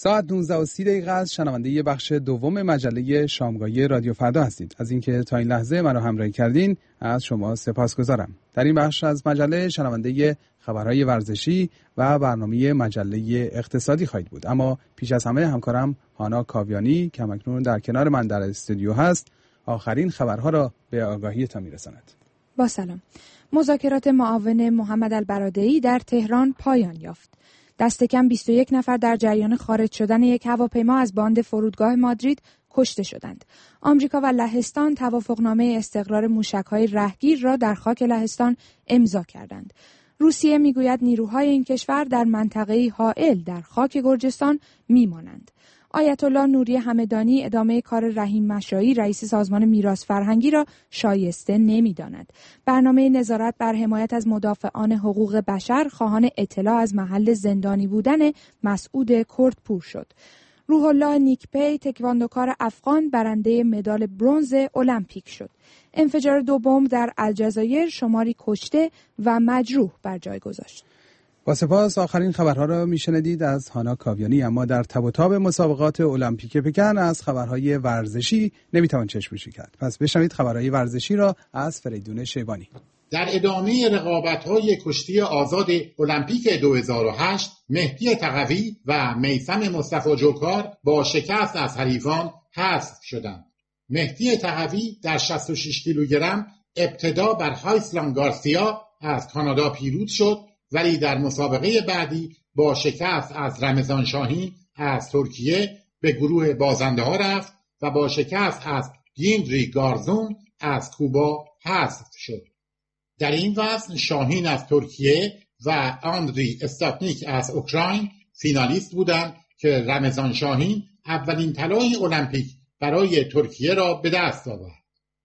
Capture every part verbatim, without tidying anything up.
ساعت نوزده و سی دقیقه است. شنونده ی بخش دوم مجله شامگاهی رادیو فردا هستید. از اینکه تا این لحظه منو همراهی کردین از شما سپاسگزارم. در این بخش از مجله شنونده ی خبرهای ورزشی و برنامه مجله اقتصادی خواهید بود. اما پیش از همه همکارم هانا کاویانی که همکنون در کنار من در استودیو هست آخرین خبرها را به آگاهیتان میرساند. با سلام. مذاکرات معاون محمد البرادعی در تهران پایان یافت. دست کم بیست و یک نفر در جریان خارج شدن یک هواپیما از باند فرودگاه مادرید کشته شدند. آمریکا و لهستان توافقنامه استقرار موشک‌های رهگیر را در خاک لهستان امضا کردند. روسیه میگوید نیروهای این کشور در منطقه‌ای حائل در خاک گرجستان میمانند. آیت الله نوری همدانی ادامه کار رحیم مشایی رئیس سازمان میراث فرهنگی را شایسته نمی‌داند. برنامه نظارت بر حمایت از مدافعان حقوق بشر خواهان اطلاع از محل زندانی بودن مسعود کردپور شد. روح الله نیکپی تکواندوکار افغان برنده مدال برنز المپیک شد. انفجار دو بمب در الجزایر شماری کشته و مجروح بر جای گذاشت. با سپاس آخرین خبرها را میشنیدید از هانا کاویانی. اما در تب و تاب مسابقات المپیک پکن از خبرهای ورزشی نمیتوان چشم‌پوشی کرد. پس بشنوید خبرهای ورزشی را از فریدون شیبانی. در ادامه رقابت‌های کشتی آزاد المپیک دو هزار و هشت مهدی تقوی و میثم مصطفی جوکار با شکست از حریفان حذف شدند. مهدی تقوی در شصت و شش کیلوگرم ابتدا بر هایسلان گارسیا از کانادا پیروز شد، ولی در مسابقه بعدی با شکست از رمضان شاهین از ترکیه به گروه بازنده ها رفت و با شکست از گیندری گارزون از کوبا حذف شد. در این وزن شاهین از ترکیه و آندری استاتنیک از اوکراین فینالیست بودند که رمضان شاهین اولین طلای المپیک برای ترکیه را به دست آورد.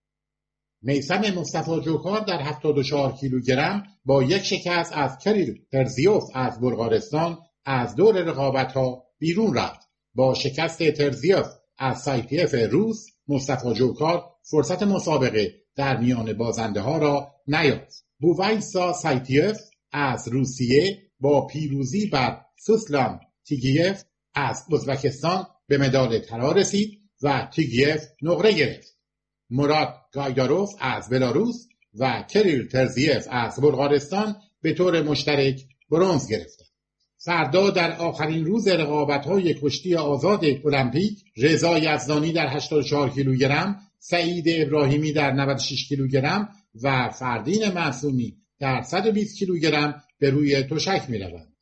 میثم مصطفی جوکار در هفتاد و چهار کیلوگرم با یک شکست از کریل ترزیوف از بلغارستان از دور رقابت‌ها بیرون رفت. با شکست ترزیوف از سایتیف روس، مصطفی جوکار فرصت مسابقه در میان بازنده ها را نیافت. بوویسا سایتیف از روسیه با پیروزی بر سوسلان تیگیف از ازبکستان به مدال طلا رسید و تیگیف نقره گرفت. مراد گایداروف از بلاروس و کریل ترزیف از بلغارستان به طور مشترک برنز گرفتند. فردا در آخرین روز رقابت‌های کشتی آزاد المپیک رضا یزدانی در هشتاد و چهار کیلوگرم، سعید ابراهیمی در نود و شش کیلوگرم و فردین معصومی در صد و بیست کیلوگرم به روی تشک می‌روند.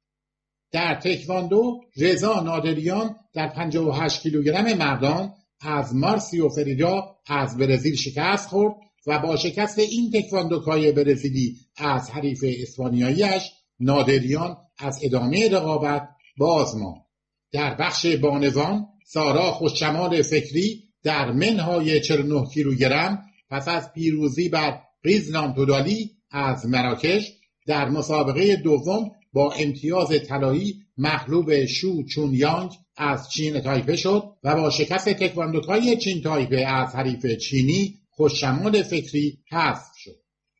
در تکواندو رضا نادریان در پنجاه و هشت کیلوگرم مردان از مارسیو فریدا از برزیل شکست خورد و با شکست این تکواندوکای برزیلی از حریف اسپانیایی‌اش نادریان از ادامه رقابت باز ماند. در بخش بانوان سارا خوشجمال فکری در منهای چهل و نه کیلوگرم پس از پیروزی بر قیزلان تودالی از مراکش در مسابقه دوم با امتیاز طلایی مغلوب شو چون یانگ از چین تایپه شد و با شکست تکواندوکای چین تایپه از حریف چینی خوشجمال فکری حذف شد.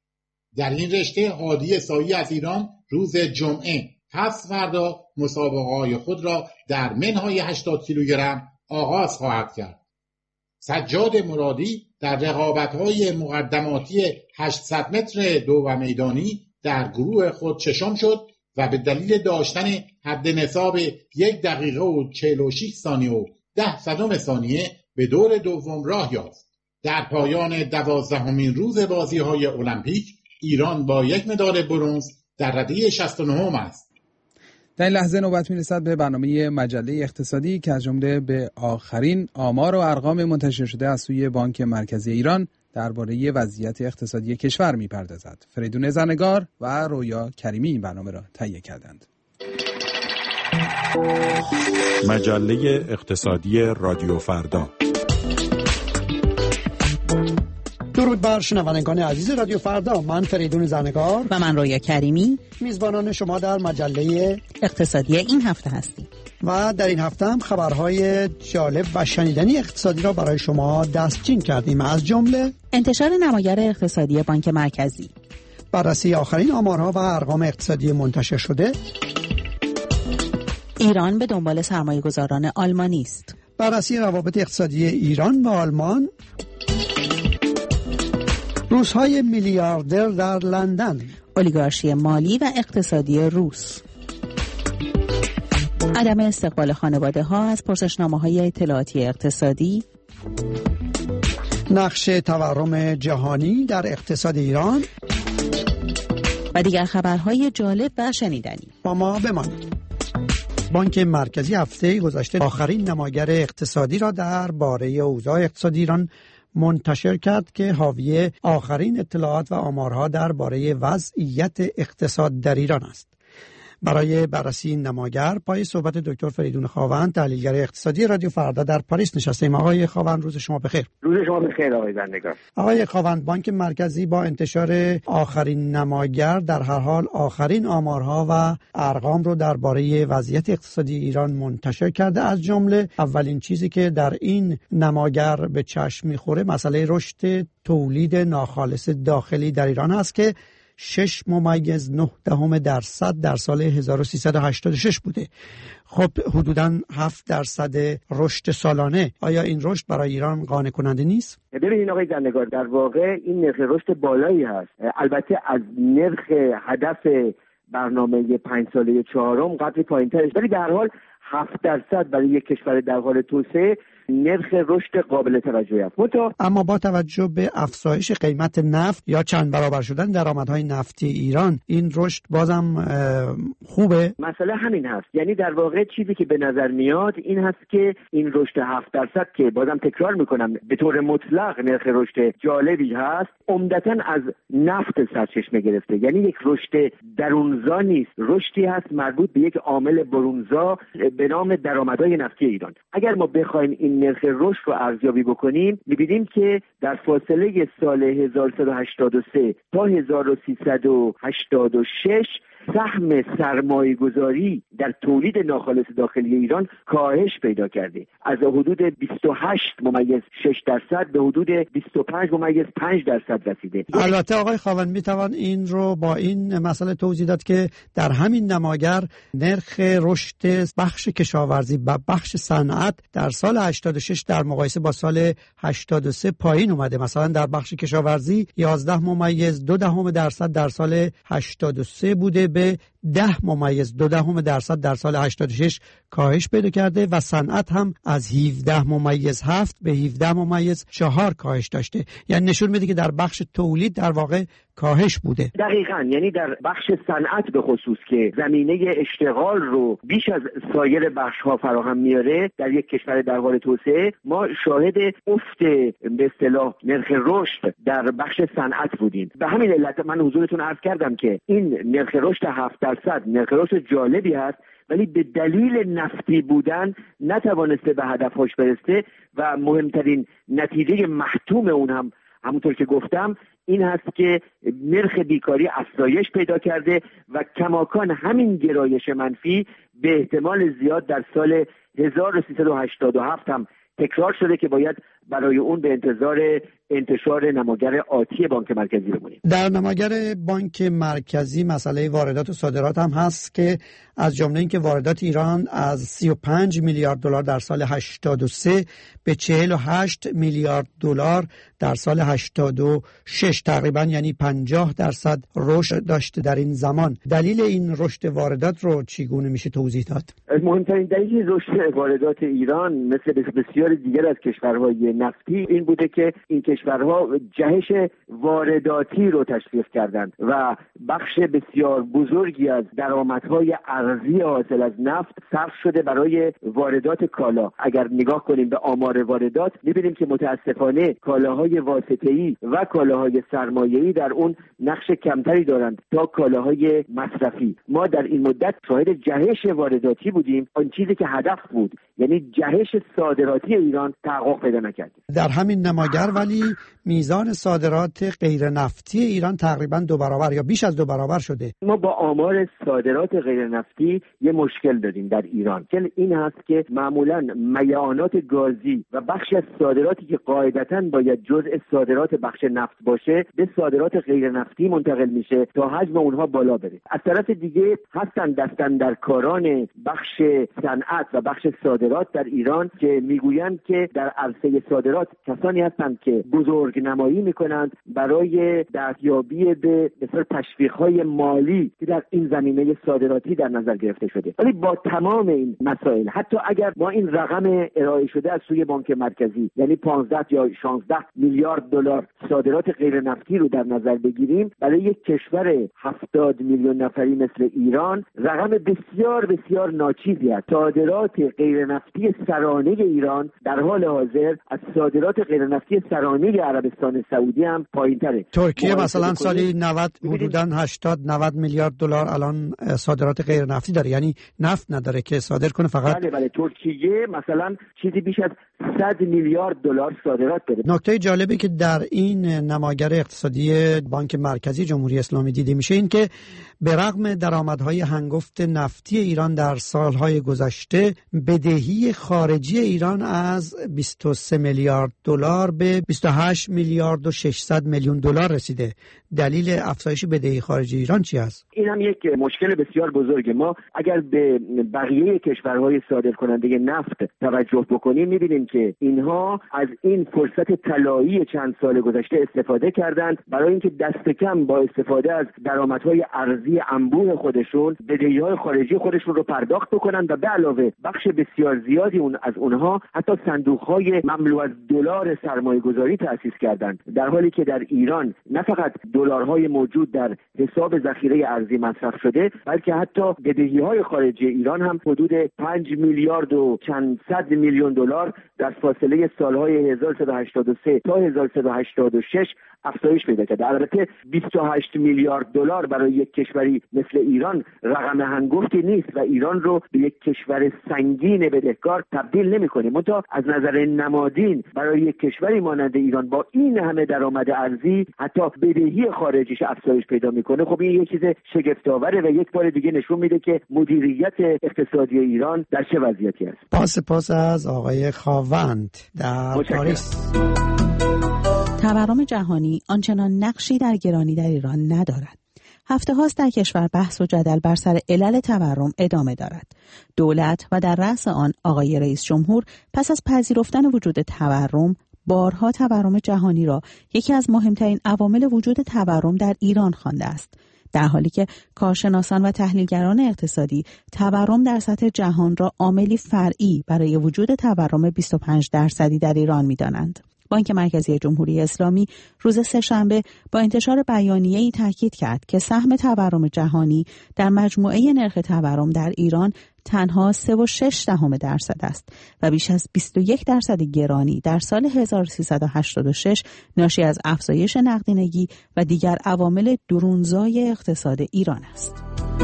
در این رشته هادی سایی از ایران روز جمعه پس فردا مسابقه‌های خود را در منهای هشتاد کیلوگرم آغاز خواهد کرد. سجاد مرادی در رقابت‌های مقدماتی هشتصد متر دو و میدانی در گروه خود ششم شد و به دلیل داشتن حد نصاب یک دقیقه و چهل و شش ثانیه و ده صدم ثانیه به دور دوم راه یافت. در پایان دوازدهمین روز بازی‌های المپیک ایران با یک مدال برنز در رده شصت و نه است. در این لحظه نوبت می‌رسد به برنامه مجله اقتصادی که از جمله به آخرین آمار و ارقام منتشر شده از سوی بانک مرکزی ایران درباره وضعیت اقتصادی کشور می‌پردازد. فریدون زرنگار و رویا کریمی این برنامه را تهیه کردند. مجله اقتصادی رادیو فردا. درود بر شنوندگان عزیز رادیو فردا. من فریدون زرنگار و من رویا کریمی میزبانان شما در مجله اقتصادی این هفته هستیم و در این هفته هم خبرهای جالب و شنیدنی اقتصادی را برای شما دستچین کردیم، از جمله انتشار نمایر اقتصادی بانک مرکزی، بررسی آخرین آمارها و ارقام اقتصادی منتشر شده، ایران به دنبال سرمایه‌گذاران آلمانی است. بررسی روابط اقتصادی ایران و آلمان. روس‌های میلیاردر در لندن. اولیگارشی مالی و اقتصادی روس. عدم استقبال خانواده ها از پرسشنامه‌های اطلاعاتی اقتصادی. نقش تورم جهانی در اقتصاد ایران و دیگر خبرهای جالب و شنیدنی. با ما بمانید. بانک مرکزی هفته گذشته آخرین نماگر اقتصادی را درباره اوضاع اقتصادی ایران منتشر کرد که حاوی آخرین اطلاعات و آمارها درباره وضعیت اقتصاد در ایران است. برای بررسی این نماگر پای صحبت دکتر فریدون خاوند، تحلیلگر اقتصادی رادیو فردا در پاریس نشستیم. آقای خاوند روز شما بخیر. روز شما بخیر آقای زندگار. آقای خاوند، بانک مرکزی با انتشار آخرین نماگر در هر حال آخرین آمارها و ارقام رو درباره وضعیت اقتصادی ایران منتشر کرده. از جمله اولین چیزی که در این نماگر به چشم میخوره مسئله رشد تولید ناخالص داخلی در ایران هست که شش ممیز نه دهم درصد در سال هزار و سیصد و هشتاد و شش بوده. خب حدوداً هفت درصد رشد سالانه. آیا این رشد برای ایران قانع کننده نیست؟ ببینید آقای زندگار، در واقع این نرخ رشد بالایی هست. البته از نرخ هدف برنامه پنج ساله چهارم قدری پایین‌ترش، ولی در حال هفت درصد برای یک کشور در حال توسعه نرخ رشد قابل توجهی است. متو... اما با توجه به افزایش قیمت نفت یا چند برابر شدن درآمدهای نفتی ایران، این رشد بازم خوبه؟ مسئله همین هست. یعنی در واقع چیزی که به نظر میاد این هست که این رشد هفت درصد که بازم تکرار میکنم به طور مطلق نرخ رشد جالبی هست، عمدتاً از نفت سرچشمه گرفته. یعنی یک رشد درونزا نیست، رشدی هست مربوط به یک عامل برونزا به نام درآمدهای نفتی ایران. اگر ما بخوایم این نرخ رشد رو ارزیابی بکنیم، می‌بینیم که در فاصله سال هزار و سیصد و هشتاد و سه تا هزار و سیصد و هشتاد و شش سهم سرمایه‌گذاری در تولید ناخالص داخلی ایران کاهش پیدا کرده. از حدود بیست و هشت ممیز شش درصد به حدود بیست و پنج ممیز پنج درصد رسیده. البته آقای خاوند میتوان این رو با این مسئله توضیح داد که در همین نماگر نرخ رشد بخش کشاورزی و بخش صنعت در سال هشتاد و شش در مقایسه با سال هشتاد و سه پایین اومده. مثلا در بخش کشاورزی یازده ممیز دو دهم درصد در سال هشتاد و سه بوده به ده ممیز دو دهم درصد در سال هشتاد و شش کاهش پیدا کرده و صنعت هم از هفده ممیز هفت به هفده ممیز چهار کاهش داشته. یعنی نشون میده که در بخش تولید در واقع کاهش بوده. دقیقاً، یعنی در بخش صنعت به خصوص که زمینه اشتغال رو بیش از سایر بخش‌ها فراهم میاره در یک کشور در حال توسعه، ما شاهد افت به اصطلاح نرخ رشد در بخش صنعت بودیم. به همین علت من حضورتون عرض کردم که این نرخ رشد هفت درصد نرخ رشد جالبی هست، ولی به دلیل نفتی بودن نتوانسته به هدفش برسه و مهمترین نتیجه محتوم اون هم همونطور که گفتم این هست که نرخ بیکاری افزایش پیدا کرده و کماکان همین گرایش منفی به احتمال زیاد در سال هزار و سیصد و هشتاد و هفت هم تکرار شده که باید برای اون به انتظار انتشار نماگر آتی بانک مرکزی بمونیم. در نماگر بانک مرکزی مسئله واردات و صادرات هم هست که از جمله اینکه واردات ایران از سی و پنج میلیارد دلار در سال هشتاد و سه به چهل و هشت میلیارد دلار در سال هشتاد و شش تقریبا، یعنی پنجاه درصد رشد داشته در این زمان. دلیل این رشد واردات رو چگونه میشه توضیح داد؟ مهمترین دلیل رشد واردات ایران مثل بسیار دیگر از کشورهای نفتی این بوده که این کشورها جهش وارداتی رو تشویق کردند و بخش بسیار بزرگی از درآمدهای ارزی حاصل از نفت صرف شده برای واردات کالا. اگر نگاه کنیم به آمار واردات می‌بینیم که متاسفانه کالاهای واسطه‌ای و کالاهای سرمایه‌ای در اون نقش کمتری دارند تا کالاهای مصرفی. ما در این مدت شاهد جهش وارداتی بودیم، آن چیزی که هدف بود، یعنی جهش صادراتی ایران تحقق پیدا نکرد. باشد. در همین نماگر ولی میزان صادرات غیر نفتی ایران تقریبا دو برابر یا بیش از دو برابر شده. ما با آمار صادرات غیر نفتی یه مشکل داریم در ایران. مشکل این هست که معمولاً میعانات گازی و بخش از صادراتی که قاعدتاً باید جزء صادرات بخش نفت باشه به صادرات غیر نفتی منتقل میشه تا حجم اونها بالا بره. از طرف دیگه هستن دستن در کاران بخش صنعت و بخش صادرات در ایران که میگویند که در عرصه صادرات کسانی هستند که بزرگ نمایی میکنند برای دستیابی به مثلا تشویق‌های مالی که در این زمینه صادراتی در نظر گرفته شده. ولی با تمام این مسائل حتی اگر ما این رقم ارائه شده از سوی بانک مرکزی یعنی پانزده یا شانزده میلیارد دلار صادرات غیر نفتی رو در نظر بگیریم، برای یک کشور هفتاد میلیون نفری مثل ایران رقم بسیار بسیار ناچیزی است. صادرات غیر نفتی سرانه ایران در حال حاضر از صادرات غیر نفتی سرانه عربستان سعودی هم پایین‌تره. ترکیه مثلا سالی نود حدوداً هشتاد نود میلیارد دلار الان صادرات غیر نفتی داره، یعنی نفت نداره که صادر کنه فقط. بله بله ترکیه مثلا چیزی بیش از صد میلیارد دلار صادرات داره. نکته جالبی که در این نماگر اقتصادی بانک مرکزی جمهوری اسلامی دیده میشه این که به رغم درآمدهای هنگفت نفتی ایران در سالهای گذشته بدهی خارجی ایران از بیست و سه میلیارد دلار به بیست و هشت میلیارد و ششصد میلیون دلار رسیده. دلیل افزایش بدهی خارجی ایران چی است؟ این هم یک مشکل بسیار بزرگه. ما اگر به بقیه کشورهای صادر کننده نفت توجه بکنیم می‌بینیم که اینها از این فرصت طلایی چند سال گذشته استفاده کردند برای اینکه دست کم با استفاده از درآمدهای ارزی انبوه خودشون بدهی‌های خارجی خودشون رو پرداخت بکنن و به علاوه بخش بسیار زیادی اون از اونها حتی صندوق‌های مملو از دلار سرمایه‌گذاری تأسیس کردند، در حالی که در ایران نه فقط دلارهای موجود در حساب ذخیره ارزی مصرف شده بلکه حتی بدهی‌های خارجی ایران هم حدود پنج میلیارد و چند صد میلیون دلار در فاصله سالهای هزار و سیصد و هشتاد و سه تا هزار و سیصد و هشتاد و شش افزایش پیدا کرده. البته بیست و هشت میلیارد دلار برای یک کشوری مثل ایران رقم هنگفتی نیست و ایران رو به یک کشور سنگین بدهکار تبدیل نمی‌کنه. منتها از نظر نمادین برای یک کشوری مانند ایران با این همه درآمد ارزی حتی بدهی خارجیش افزایش پیدا میکنه. خب این یک چیز شگفت‌آوره و یک بار دیگه نشون میده که مدیریت اقتصادی ایران در چه وضعیتی است. با سپاس از آقای خاوند در پاریس. تورم جهانی آنچنان نقشی در گرانی در ایران ندارد. هفته هاست در کشور بحث و جدل بر سر علل تورم ادامه دارد. دولت و در رأس آن آقای رئیس جمهور پس از پذیرفتن وجود تورم بارها تورم جهانی را یکی از مهمترین عوامل وجود تورم در ایران خوانده است، در حالی که کارشناسان و تحلیلگران اقتصادی تورم در سطح جهان را عاملی فرعی برای وجود تورم بیست و پنج درصدی در ایران می‌دانند. بانک مرکزی جمهوری اسلامی روز سه‌شنبه با انتشار بیانیه‌ای تاکید کرد که سهم تورم جهانی در مجموعه نرخ تورم در ایران تنها سه و شش دهم درصد است و بیش از بیست و یک درصد گرانی در سال هزار و سیصد و هشتاد و شش ناشی از افزایش نقدینگی و دیگر عوامل درونزای اقتصاد ایران است.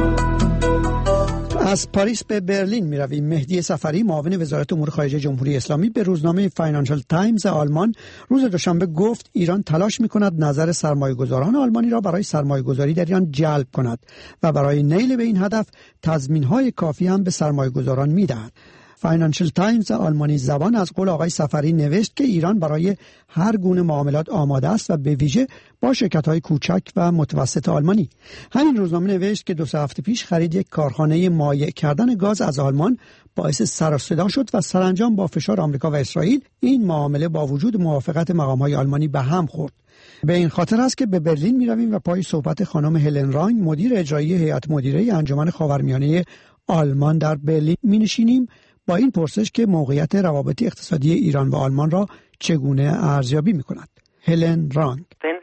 از پاریس به برلین می رویم. مهدی صفری معاون وزارت امور خارجه جمهوری اسلامی به روزنامه فاینانشال تایمز آلمان روز دوشنبه گفت ایران تلاش می کند نظر سرمایه‌گذاران آلمانی را برای سرمایه‌گذاری در ایران جلب کند و برای نیل به این هدف تضمین‌های کافی هم به سرمایه‌گذاران می دهد. فاینانشال تایمز آلمانی زبان از قول آقای صفری نوشت که ایران برای هر گونه معاملات آماده است و به ویژه با شرکت‌های کوچک و متوسط آلمانی. همین روزنامه نوشت که دو سه هفته پیش خرید یک کارخانه مایع کردن گاز از آلمان باعث سر و صدا شد و سرانجام با فشار آمریکا و اسرائیل این معامله با وجود موافقت مقام‌های آلمانی به هم خورد. به این خاطر است که به برلین می‌رویم و پای صحبت خانم هلن رانگ مدیر اجرایی هیئت مدیره انجمن خاورمیانه آلمان در برلین می‌نشینیم با این پرسش که موقعیت روابط اقتصادی ایران و آلمان را چگونه ارزیابی می‌کند. هلن رانگ.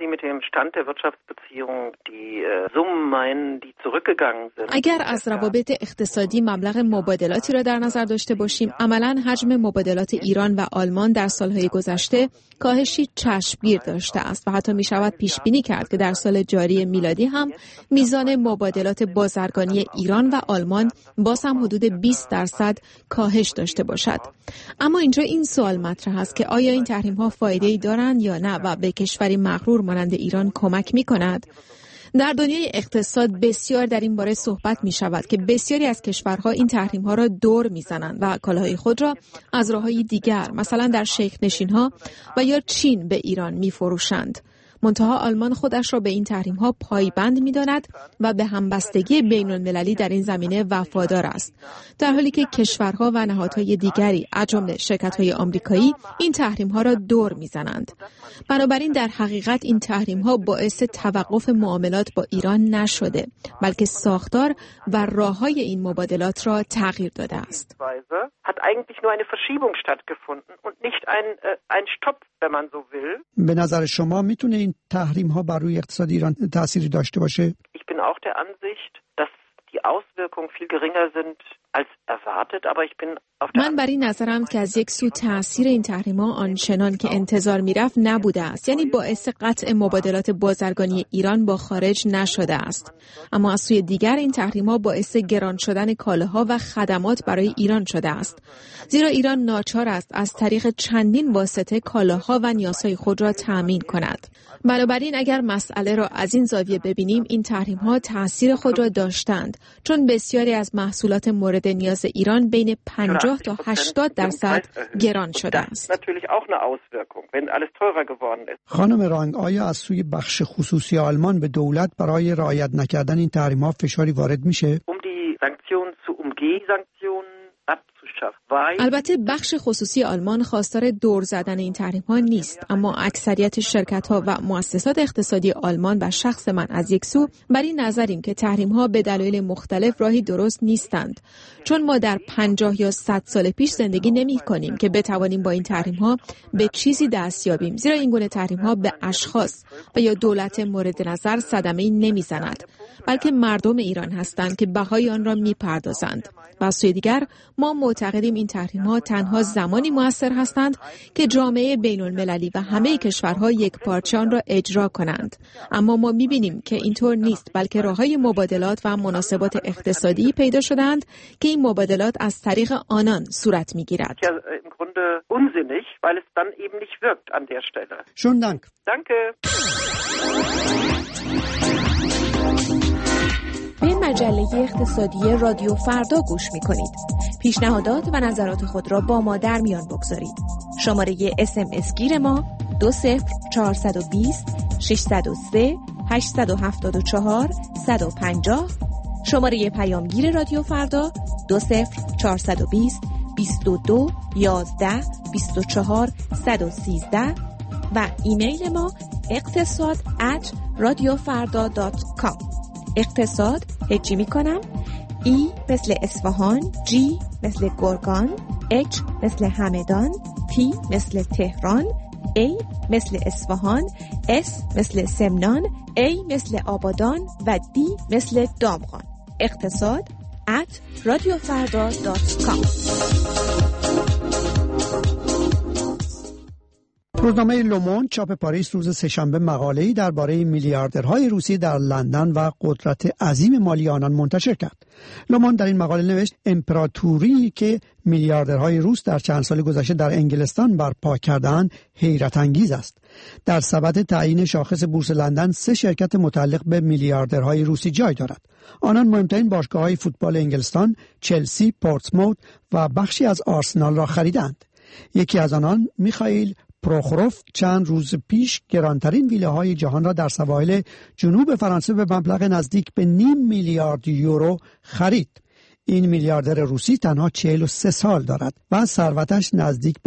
اگر از روابط اقتصادی مبلغ مبادلاتی را در نظر داشته باشیم، عملاً حجم مبادلات ایران و آلمان در سالهای گذشته کاهشی چشمگیر داشته است و حتی می شود پیش بینی کرد که در سال جاری میلادی هم میزان مبادلات بازرگانی ایران و آلمان باز هم حدود بیست درصد کاهش داشته باشد. اما اینجا این سوال مطرح است که آیا این تحریم ها فایده‌ای دارند یا نه و به کشوری مغرور مانند ایران کمک می کند؟ در دنیای اقتصاد بسیار در این باره صحبت می شود که بسیاری از کشورها این تحریم ها را دور می زنند و کالاهای خود را از راههای دیگر مثلا در شیخ نشین ها و یا چین به ایران می فروشند. منتها آلمان خودش را به این تحریم ها پایبند می داند و به همبستگی بین المللی در این زمینه وفادار است، در حالی که کشورها و نهادهای دیگری از جمله شرکت های آمریکایی این تحریم ها را دور می زنند. بنابراین در حقیقت این تحریم ها باعث توقف معاملات با ایران نشده، بلکه ساختار و راههای این مبادلات را تغییر داده است. hat eigentlich nur eine Verschiebung stattgefunden und nicht ein äh, ein Stopp, wenn man so will. به نظر شما میتونه این تحریم ها بر روی اقتصاد ایران تأثیری داشته باشه؟ Ich bin auch der Ansicht, dass die Auswirkungen viel geringer sind als erwartet, aber ich bin auf der من بر این نظرم که از یک سو تأثیر این تحریم‌ها آنچنان که انتظار می‌رفت نبوده است، یعنی باعث قطع مبادلات بازرگانی ایران با خارج نشده است. اما از سوی دیگر این تحریم‌ها باعث گران شدن کالاها و خدمات برای ایران شده است، زیرا ایران ناچار است از طریق چندین واسطه کالاها و نیازهای خود را تأمین کند. بنابراین اگر مسئله را از این زاویه ببینیم، این تحریم‌ها تأثیر خود را داشتند، چون بسیاری از محصولات مورد نیاز ایران بین پنجاه تا هشتاد درصد گران شده است. خانم رانگ، آیا از سوی بخش خصوصی آلمان به دولت برای رعایت نکردن این تحریم‌ها فشاری وارد میشه؟ البته بخش خصوصی آلمان خواستار دور زدن این تحریم ها نیست، اما اکثریت شرکت ها و مؤسسات اقتصادی آلمان و شخص من از یک سو بر این نظریم که تحریم ها به دلایل مختلف راهی درست نیستند، چون ما در پنجاه یا صد سال پیش زندگی نمی کنیم که بتوانیم با این تحریم ها به چیزی دست یابیم، زیرا این گونه تحریم ها به اشخاص و یا دولت مورد نظر صدمه‌ای نمیزند، بلکه مردم ایران هستند که بهای آن را میپردازند. و از سوی دیگر ما معتقدیم این تحریم‌ها تنها زمانی مؤثر هستند که جامعه بین‌المللی و همه کشورها یک پارچه آن را اجرا کنند. اما ما می‌بینیم که اینطور نیست، بلکه راه‌های مبادلات و مناسبات اقتصادی پیدا شدند که این مبادلات از طریق آنان صورت می‌گیرد. Schönen Dank. Danke. به مجله اقتصادی رادیو فردا گوش می کنید. پیشنهادات و نظرات خود را با ما در میان بگذارید. شماره اس ام اس گیر ما دو صفر چهارصد و بیست ششصد و سه هشتصد و هفتاد و چهار صد و پنجاه، شماره پیامگیر رادیو فردا دو صفر چهارصد و بیست بیست و دو یازده بیست و چهار صد و سیزده و ایمیل ما اقتصاد ات رادیو فردا دات کام. اقتصاد هجی می کنم. ای مثل اصفهان، جی مثل گرگان، اچ مثل همدان، تی مثل تهران، ای مثل اصفهان، اس مثل سمنان، ای مثل آبادان و دی مثل دامغان. اقتصاد ات رادیو فردا دات کام. روزنامه لوموند چاپ پاریس روز سه‌شنبه مقاله‌ای درباره میلیاردرهای روسی در لندن و قدرت عظیم مالی آنان منتشر کرد. لوموند در این مقاله نوشت امپراتوری که میلیاردرهای روس در چند سال گذشته در انگلستان برپا کردند حیرت انگیز است. در سبد تعیین شاخص بورس لندن سه شرکت متعلق به میلیاردرهای روسی جای دارد. آنان مهمترین باشگاه‌های فوتبال انگلستان، چلسی، پورتسموت و بخشی از آرسنال را خریدند. یکی از آنان میخائیل پروخوروف چند روز پیش گرانترین ویلاهای جهان را در سواحل جنوب فرانسه به مبلغ نزدیک به نیم میلیارد یورو خرید. این میلیاردر روسی تنها چهل و سه سال دارد و ثروتش نزدیک به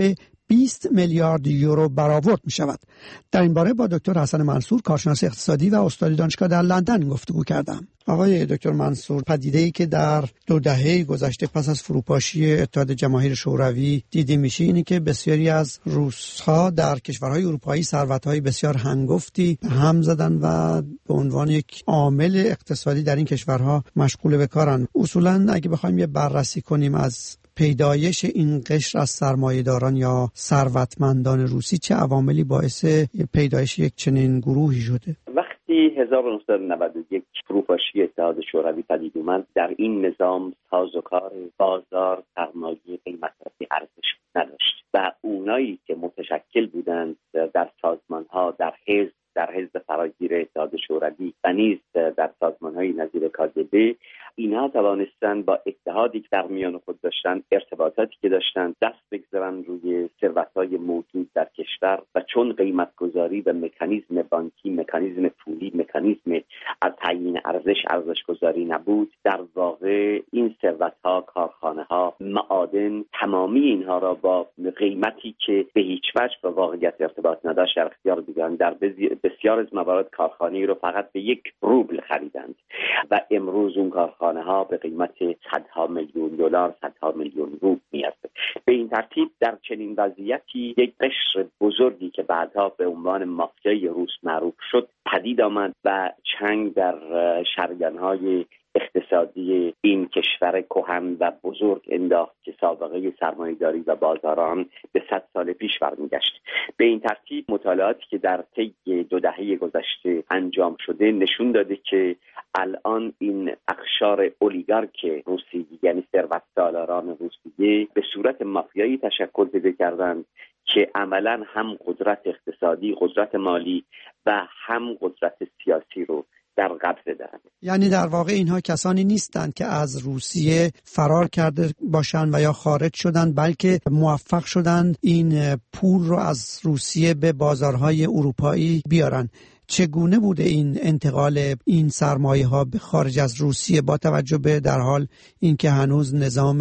بیست میلیارد یورو برآورد می شود. در این باره با دکتر حسن منصور کارشناس اقتصادی و استاد دانشگاه در لندن گفتگو کردم. آقای دکتر منصور، پدیده‌ای که در دو دهه گذشته پس از فروپاشی اتحاد جماهیر شوروی دیده میشه اینه که بسیاری از روس‌ها در کشورهای اروپایی ثروت‌های بسیار هنگفتی هم زدن و به عنوان یک عامل اقتصادی در این کشورها مشغول به کارن. اصولاً اگه بخوایم یه بررسی کنیم از پیدایش این قشر از سرمایه‌داران یا ثروتمندان روسی، چه عواملی باعث پیدایش یک چنین گروهی شده؟ وقتی هزار و نهصد و نود و یک فروپاشی اتحاد شوروی پدید اومد، در این نظام سازوکار بازار سرمایه قیمتی ارزش نداشت و اونایی که متشکل بودند در سازمان‌ها، در حزب در حزب فراگیر اتحاد شوروی و نیز در سازمان‌های نظیر کاگبه، اینها توانستند با اتحادی که در میان خود داشتند، ارتباطاتی که داشتند، دست بگذارن روی ثروت‌های موجود در کشور و چون قیمت‌گذاری و مکانیزم بانکی، مکانیزم پولی، مکانیزم از تعیین ارزش ارزش‌گذاری نبود، در واقع این ثروت‌ها، کارخانه‌ها، معادن، تمامی اینها را با قیمتی که به هیچ وجه با واقعیت ارتباط نداشت در اختیار بودند. در بسیار از موارد کارخانه‌ای رو فقط به یک روبل خریدند و امروز اون کارخانه ها به قیمت صدها میلیون دلار، صدها میلیون روبل میارزه. به این ترتیب در چنین وضعیتی یک قشر بزرگی که بعدها به عنوان مافیای روس معروف شد پدید آمد و چنگ در شریان‌های اقتصادی این کشور کهن و بزرگ انداخت که سابقه سرمایه‌داری و بازاران به صد سال پیش برمیگشت. به این ترتیب مطالعاتی که در طی دو دهه گذشته انجام شده نشون داده که الان این اقشار اولیگارک روسی، یعنی ثروت‌سالاران روسیه، به صورت مافیایی تشکل پیدا کردند که عملاً هم قدرت اقتصادی، قدرت مالی و هم قدرت سیاسی رو در قبضه دارند. یعنی در واقع اینها کسانی نیستند که از روسیه فرار کرده باشند و یا خارج شدند، بلکه موفق شدند این پول رو از روسیه به بازارهای اروپایی بیارن. چگونه بوده این انتقال این سرمایه ها به خارج از روسیه با توجه به در حال اینکه هنوز نظام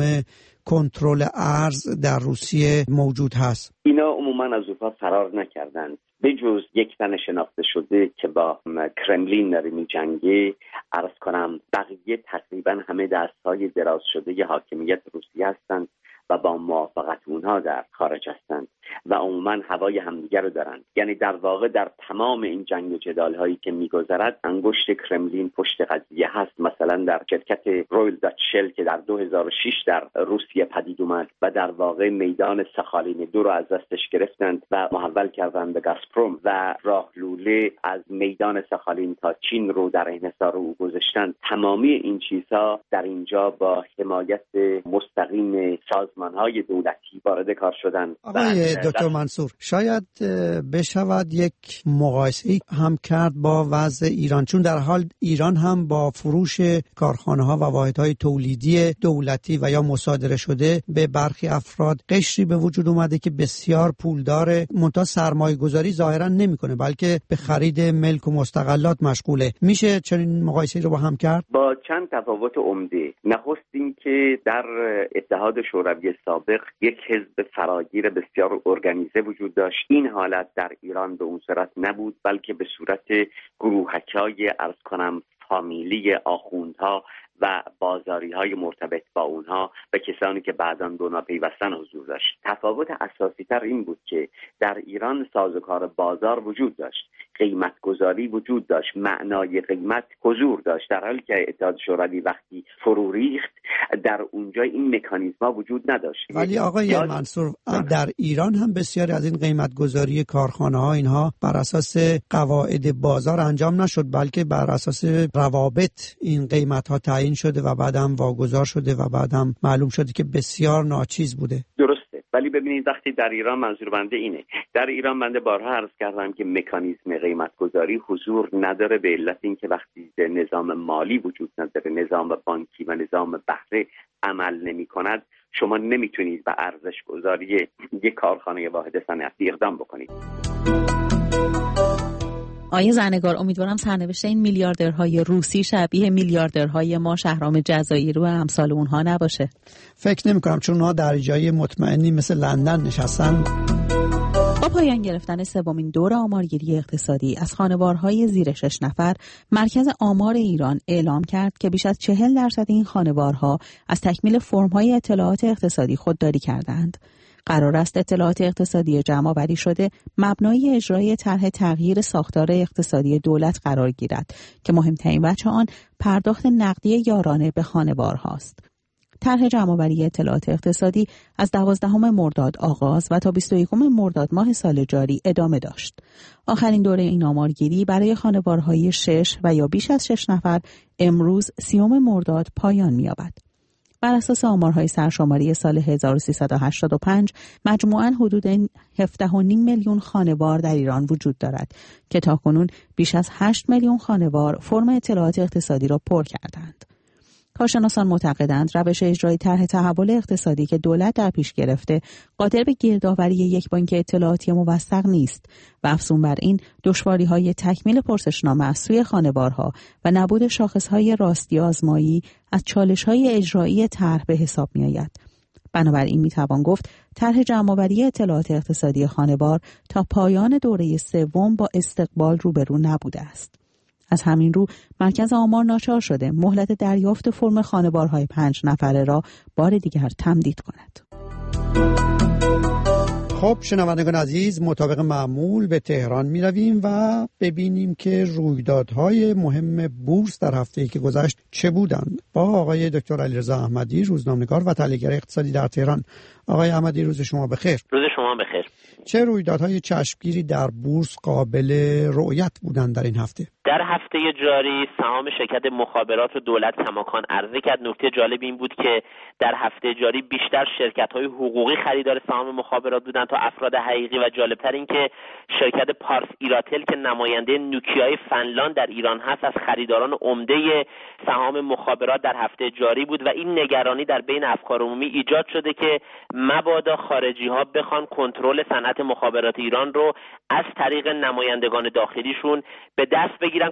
کنترل ارز در روسیه موجود هست؟ اینا عموما از اروپا فرار نکردند، به جز یک تن شناخته شده که با کرملین داره می جنگه. عرض کنم بقیه تقریبا همه دستهای دراز شده حاکمیت روسیه هستند و با موافقت اونها در خارج هستند و عموما هوای همدیگر رو دارند. یعنی در واقع در تمام این جنگ و جدال هایی که میگذرد انگشت کرملین پشت قضیه هست. مثلا در شرکت رویال داچ شل که در دو هزار و شش در روسیه پدید اومد و در واقع میدان ساخالین دو رو از دستش گرفتند و محول کردند به گازپروم و راه لوله از میدان ساخالین تا چین رو در انحصار او گذاشتند. تمامی این چیزها در اینجا با حمایت مستقیم سازمان‌های دولتی وارد کار شدند. آقای دکتر منصور، شاید بشود یک مقایسه هم کرد با وضع ایران، چون در حال ایران هم با فروش کارخانه‌ها و واحدهای تولیدی دولتی و یا مصادره شده به برخی افراد قشری به وجود اومده که بسیار پولدار، منتها سرمایه گذاری ظاهرا نمیکنه بلکه به خرید ملک و مستقلات مشغوله. میشه چنین مقایسه رو با هم کرد؟ با چند تفاوت عمده. نخست این که در اتحاد شوروی سابق یک حزب فراگیر بسیار ارگانیزه وجود داشت. این حالت در ایران به اون صورت نبود، بلکه به صورت گروهکای عرض کنم فامیلی آخوندها و بازاری های مرتبط با اونها و کسانی که بعداً به اونها پیوستن حضور داشت. تفاوت اساسی تر این بود که در ایران سازوکار بازار وجود داشت، قیمت گذاری وجود داشت، معنای قیمت حضور داشت، در حالی که اتحاد شوروی وقتی فرو ریخت در اونجا این مکانیزم‌ها وجود نداشت. ولی آقای یاد... منصور، در ایران هم بسیاری از این قیمت گذاری کارخانه‌ها اینها بر اساس قواعد بازار انجام نشد، بلکه بر اساس روابط این قیمت‌ها تعیین شده و بعدم واگذار شده و بعدم معلوم شده که بسیار ناچیز بوده. درسته، ولی ببینید وقتی در ایران منظور بنده اینه، در ایران بنده بارها عرض کردم که مکانیزم قیمت گذاری حضور نداره به علت اینکه وقتی نظام مالی وجود نداره، نظام بانکی و نظام بهره عمل نمی کند، شما نمیتونید به ارزش گذاری یک کارخانه واحد صنعتی اقدام بکنید. آیه زرنگار، امیدوارم سرنوشت این میلیاردرهای روسی شبیه میلیاردرهای ما شهرام جزایری و امثال اونها نباشه. فکر نمی کنم، چون اونها در جای مطمئنی مثل لندن نشستن. با پایان گرفتن سومین دور آمارگیری اقتصادی از خانوارهای زیر شش نفر، مرکز آمار ایران اعلام کرد که بیش از چهل درصد این خانوارها از تکمیل فرم‌های اطلاعات اقتصادی خودداری کردند. قرار است اطلاعات اقتصادی جمع‌آوری شده مبنای اجرای طرح تغییر ساختار اقتصادی دولت قرار گیرد که مهمترین بچه آن پرداخت نقدی یارانه به خانوارهاست. طرح جمع‌آوری اطلاعات اقتصادی از دوازدهم مرداد آغاز و تا بیست و یکم مرداد ماه سال جاری ادامه داشت. آخرین دوره این آمارگیری برای خانوارهای شش و یا بیش از شش نفر امروز سیوم مرداد پایان می‌یابد. بر اساس آمارهای سرشماری سال هزار و سیصد و هشتاد و پنج مجموعاً حدود هفده و نیم میلیون خانوار در ایران وجود دارد که تاکنون بیش از هشت میلیون خانوار فرم اطلاعات اقتصادی را پر کردند. کارشناسان معتقدند روش اجرای طرح تحول اقتصادی که دولت در پیش گرفته قادر به گردآوری یک بانک اطلاعاتی موثق نیست و افزون بر این دشواری‌های تکمیل پرسشنامه از سوی خانوارها و نبود شاخص‌های راستی آزمایی از چالش‌های اجرایی طرح به حساب می‌آید. بنابراین می‌توان گفت طرح جمع‌آوری اطلاعات اقتصادی خانوار تا پایان دوره سوم با استقبال روبرو نبوده است. از همین رو مرکز آمار ناچار شده مهلت دریافت فرم خانوارهای پنج نفره را بار دیگر تمدید کند. خب شنوندگان عزیز، مطابق معمول به تهران می رویم و ببینیم که رویدادهای مهم بورس در هفته‌ای که گذشت چه بودند. با آقای دکتر علیرضا احمدی، روزنامه‌نگار و تحلیلگر اقتصادی در تهران. آقای احمدی، روز شما بخیر. روز شما بخیر. چه رویدادهای چشمگیری در بورس قابل رؤیت بودند در این هفته؟ در هفته جاری سهام شرکت مخابرات و دولت کماکان عرضه کرد. نکته جالب این بود که در هفته جاری بیشتر شرکت‌های حقوقی خریدار سهام مخابرات بودند تا افراد حقیقی و جالبتر این که شرکت پارس ایراتل که نماینده نوکیای فنلاند در ایران هست از خریداران عمده سهام مخابرات در هفته جاری بود و این نگرانی در بین افکار عمومی ایجاد شده که مبادا خارجی‌ها بخوان کنترل صنعت مخابرات ایران رو از طریق نمایندگان داخلیشون به دست بگیرن.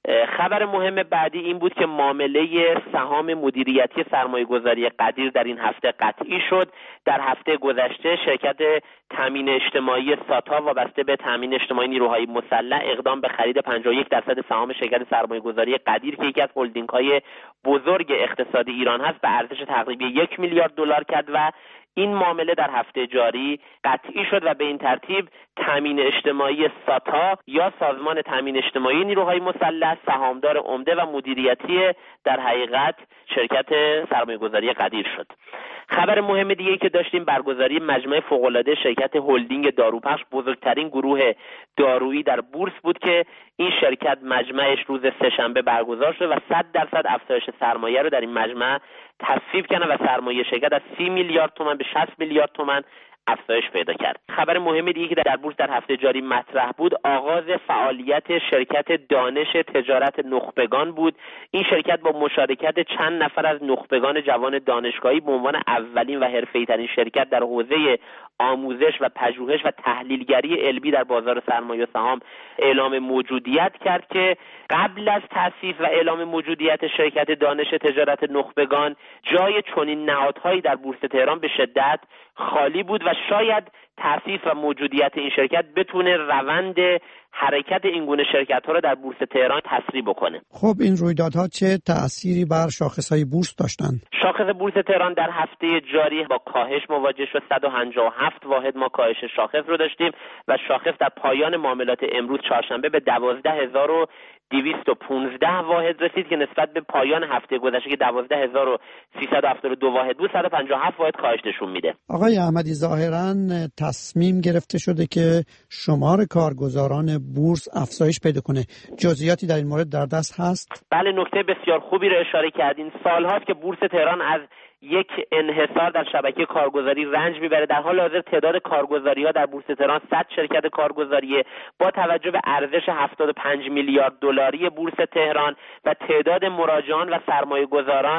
خبر مهم بعدی این بود که معامله سهام مدیریتی سرمایه‌گذاری قدیر در این هفته قطعی شد. در هفته گذشته شرکت تامین اجتماعی ساتا وابسته به تامین اجتماعی نیروهای مسلح اقدام به خرید پنجاه و یک درصد سهام شرکت سرمایه‌گذاری قدیر که یکی از هلدینگ‌های بزرگ اقتصادی ایران هست به ارزش تقریبی یک میلیارد دلار کرد و این معامله در هفته جاری قطعی شد و به این ترتیب تامین اجتماعی ساتا یا سازمان تامین اجتماعی نیروهای مسلح سهامدار عمده و مدیریتی در حقیقت شرکت سرمایه‌گذاری قدیر شد. خبر مهم دیگه‌ای که داشتیم برگزاری مجمع فوق‌العاده شرکت هلدینگ داروپخش، بزرگترین گروه دارویی در بورس بود که این شرکت مجمعش روز سه‌شنبه برگزار شد و صد درصد افزایش سرمایه رو در این مجمع تصویب کردن و سرمایه شرکت از سی میلیارد تومان به شصت میلیارد تومان افزایش پیدا کرد. خبر مهم دیگه که در بورس در هفته جاری مطرح بود آغاز فعالیت شرکت دانش تجارت نخبگان بود. این شرکت با مشارکت چند نفر از نخبگان جوان دانشگاهی به عنوان اولین و حرفه‌ای ترین شرکت در حوزه آموزش و پژوهش و تحلیلگری علمی در بازار سرمایه و سهام اعلام موجودیت کرد که قبل از تأسیس و اعلام موجودیت شرکت دانش تجارت نخبگان جای چنین نهادهایی در بورس تهران به شدت خالی بود و شاید تأسیس و موجودیت این شرکت بتونه روند حرکت این گونه شرکت‌ها رو در بورس تهران تسریع بکنه. خب این رویدادها چه تأثیری بر شاخص‌های بورس داشتند؟ شاخص بورس تهران در هفته جاری با کاهش مواجه شد. صد و پنجاه و هفت واحد ما کاهش شاخص رو داشتیم و شاخص در پایان معاملات امروز چهارشنبه به دوازده هزار و دویست و پانزده واحد رسید که نسبت به پایان هفته گذشته که دوازده هزار و سیصد و هفتاد و دو واحد بود صد و پنجاه و هفت واحد کاهش نشون میده. آقای احمدی، ظاهراً تصمیم گرفته شده که شمار کارگزاران بورس افزایش پیدا کنه. جزئیاتی در این مورد در دست هست؟ بله، نکته بسیار خوبی رو اشاره کردین. سال‌هاست که بورس تهران از یک انحصار در شبکه کارگزاری رنج میبره. در حال حاضر تعداد کارگزاری‌ها در بورس تهران صد شرکت کارگزاری با توجه به ارزش هفتاد و پنج میلیارد دلاری بورس تهران و تعداد مراجعان و سرمایه‌گذاران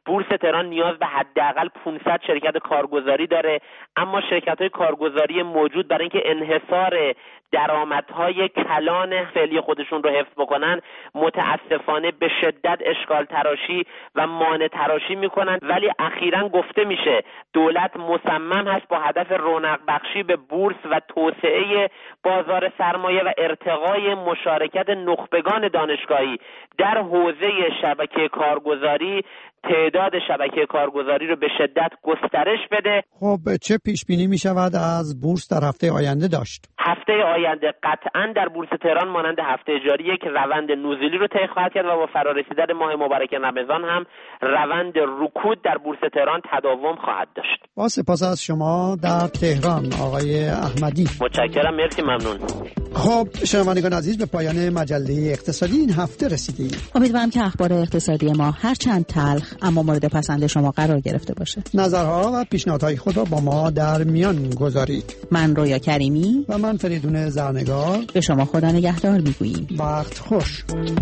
بورس تهران نیاز به حداقل پانصد شرکت کارگزاری داره، اما شرکت‌های کارگزاری موجود برای اینکه انحصار درآمدهای کلان فعلی خودشون رو حفظ بکنن متاسفانه به شدت اشکال تراشی و مانع تراشی میکنن. ولی اخیراً گفته میشه دولت مصمم هست با هدف رونق بخشی به بورس و توسعه بازار سرمایه و ارتقای مشارکت نخبگان دانشگاهی در حوزه شبکه کارگزاری تعداد شبکه کارگزاری رو به شدت گسترش بده. خب چه پیش بینی می شود از بورس در هفته آینده داشت؟ هفته آینده قطعاً در بورس تهران مانند هفته جاری یک روند نزولی رو طی خواهد کرد و با فرارسیدن ماه مبارک رمضان هم روند رکود در بورس تهران تداوم خواهد داشت. با سپاس از شما در تهران آقای احمدی. متشکرم، مرسی، ممنون. خب شنوندگان عزیز، به پایان مجله اقتصادی این هفته رسیدیم. امیدوارم که اخبار اقتصادی ما هرچند تلخ اما مورد پسند شما قرار گرفته باشه. نظرها و پیشنهادهای خود را با ما در میان گذارید. من رویا کریمی و من فریدون زرنگار به شما خدا نگهدار میگوییم. وقت خوش.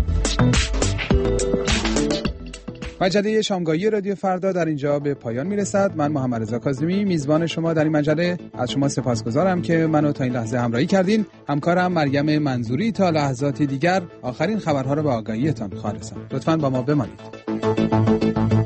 مجله شامگاهی رادیو فردا در اینجا به پایان میرسد. من محمد رضا کاظمی میزبان شما در این مجله از شما سپاسگزارم که منو تا این لحظه همراهی کردین. همکارم مریم منظوری تا لحظاتی دیگر آخرین خبرها رو به آگاهیتان خواهد رساند. لطفاً با ما بمانید.